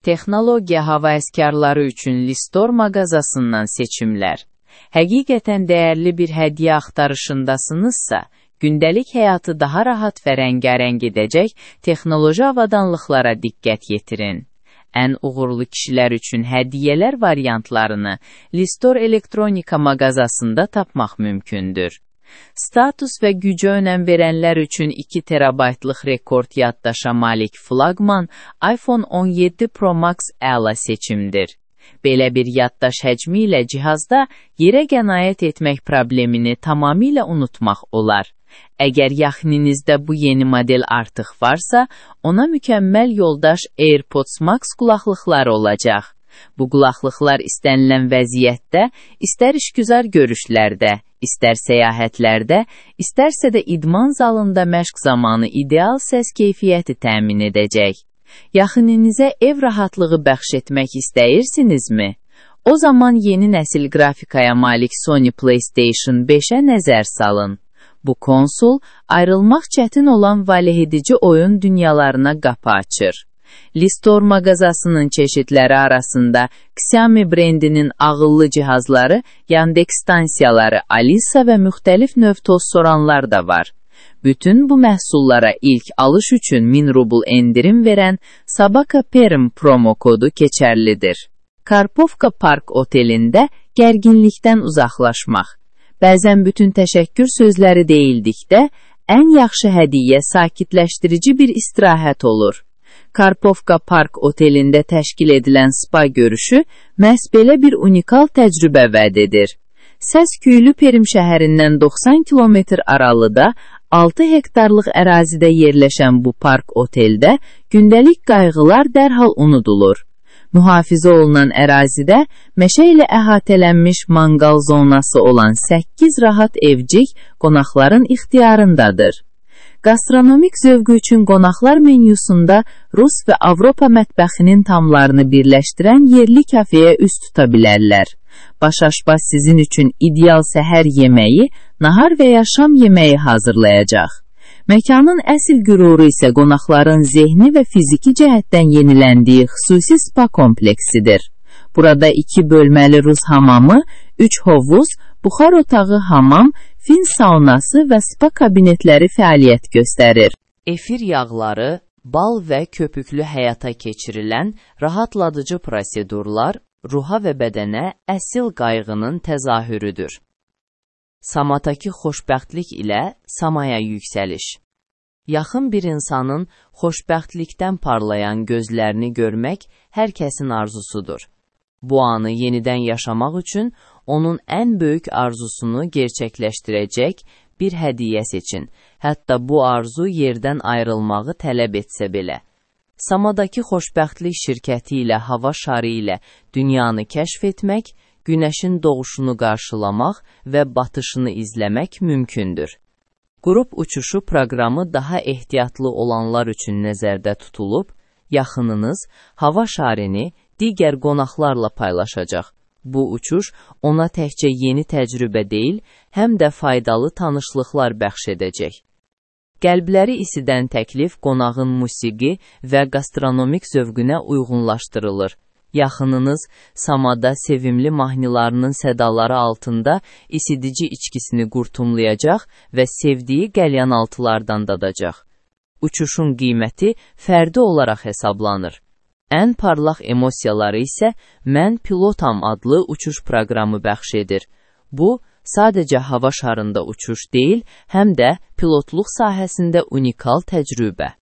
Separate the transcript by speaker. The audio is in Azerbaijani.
Speaker 1: Texnologiya havaəskarları üçün Listor mağazasından seçimlər. Həqiqətən dəyərli bir hədiyyə axtarışındasınızsa, gündəlik həyatı daha rahat və rəngarəng edəcək texnoloji avadanlıqlara diqqət yetirin. Ən uğurlu kişilər üçün hədiyyələr variantlarını Listor elektronika mağazasında tapmaq mümkündür. Status və gücə önəm verənlər üçün 2 terabaytlıq rekord yaddaşa malik flaqman iPhone 17 Pro Max əla seçimdir. Belə bir yaddaş həcmi ilə cihazda yerə qənaət etmək problemini tamamilə unutmaq olar. Əgər yaxınınızda bu yeni model artıq varsa, ona mükəmməl yoldaş AirPods Max qulaqlıqları olacaq. Bu qulaqlıqlar istənilən vəziyyətdə, istər işgüzar görüşlərdə, istər səyahətlərdə, istərsə də idman zalında məşq zamanı ideal səs keyfiyyəti təmin edəcək. Yaxınınıza ev rahatlığı bəxş etmək istəyirsinizmi? O zaman yeni nəsil qrafikaya malik Sony PlayStation 5-ə nəzər salın. Bu konsol, ayrılmaq çətin olan valehedici oyun dünyalarına qapı açır. Listor mağazasının çeşidləri arasında Xiaomi brendinin ağıllı cihazları, Yandex stansiyaları, Alisa və müxtəlif növ toz soranlar da var. Bütün bu məhsullara ilk alış üçün 1000 rubl endirim verən Sabaka Perm promo kodu keçərlidir. Karpovka Park otelində gərginlikdən uzaqlaşmaq. Bəzən bütün təşəkkür sözləri deyildikdə, ən yaxşı hədiyyə sakitləşdirici bir istirahət olur. Karpovka Park otelində təşkil edilən spa görüşü məhz belə bir unikal təcrübə vəd edir. Səsküylü Perim şəhərindən 90 kilometr aralıda 6 hektarlıq ərazidə yerləşən bu park oteldə gündəlik qayğılar dərhal unudulur. Mühafizə olunan ərazidə meşə ilə əhatələnmiş manqal zonası olan 8 rahat evcik qonaqların ixtiyarındadır. Gastronomik zövqü üçün qonaqlar menyusunda Rus və Avropa mətbəxinin tamlarını birləşdirən yerli kafeyə üst tuta bilərlər. Başaşbaz sizin üçün ideal səhər yeməyi, nahar və ya şam yeməyi hazırlayacaq. Məkanın əsl qüruru isə qonaqların zehni və fiziki cəhətdən yeniləndiyi xüsusi spa kompleksidir. Burada 2 bölməli Rus hamamı, 3 hovuz, buxar otağı, hamam, fin saunası və spa kabinetləri fəaliyyət göstərir. Efir yağları, bal və köpüklü həyata keçirilən rahatladıcı prosedurlar ruha və bədənə əsl qayğının təzahürüdür. Samadakı xoşbəxtlik ilə samaya yüksəliş. Yaxın bir insanın xoşbəxtlikdən parlayan gözlərini görmək hər kəsin arzusudur. Bu anı yenidən yaşamaq üçün onun ən böyük arzusunu gerçəkləşdirəcək bir hədiyyə seçin. Hətta bu arzu yerdən ayrılmağı tələb etsə belə. Samadakı xoşbəxtlik şirkəti ilə hava şarı ilə dünyanı kəşf etmək, günəşin doğuşunu qarşılamaq və batışını izləmək mümkündür. Qrup uçuşu proqramı daha ehtiyatlı olanlar üçün nəzərdə tutulub, yaxınınız hava şarını digər qonaqlarla paylaşacaq. Bu uçuş ona təkcə yeni təcrübə deyil, həm də faydalı tanışlıqlar bəxş edəcək. Qəlbləri isidən təklif qonağın musiqi və gastronomik zövqünə uyğunlaşdırılır. Yaxınınız samada sevimli mahnılarının sədaları altında isidici içkisini qurtumlayacaq və sevdiyi qəlyanaltılardan dadacaq. Uçuşun qiyməti fərdi olaraq hesablanır. Ən parlaq emosiyaları isə Mən Pilotam adlı uçuş proqramı bəxş edir. Bu, sadəcə hava şarında uçuş deyil, həm də pilotluq sahəsində unikal təcrübə.